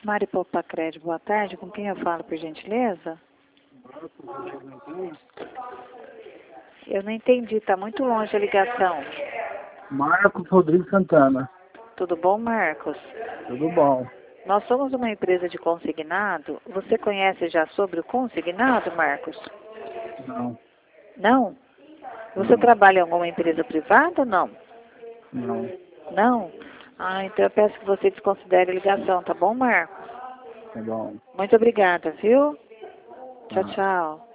Mari Poupa Crédito, boa tarde. Com quem eu falo, por gentileza? Eu não entendi, está muito longe a ligação. Marcos Rodrigues Santana. Tudo bom, Marcos? Tudo bom? Nós somos uma empresa de consignado. Você conhece já sobre o consignado, Marcos? Não. Não? Você trabalha em alguma empresa privada ou não? Não. Não? Ah, então eu peço que você desconsidere a ligação, tá bom, Marcos? Tá bom. Muito obrigada, viu? Tchau, Tá. tchau.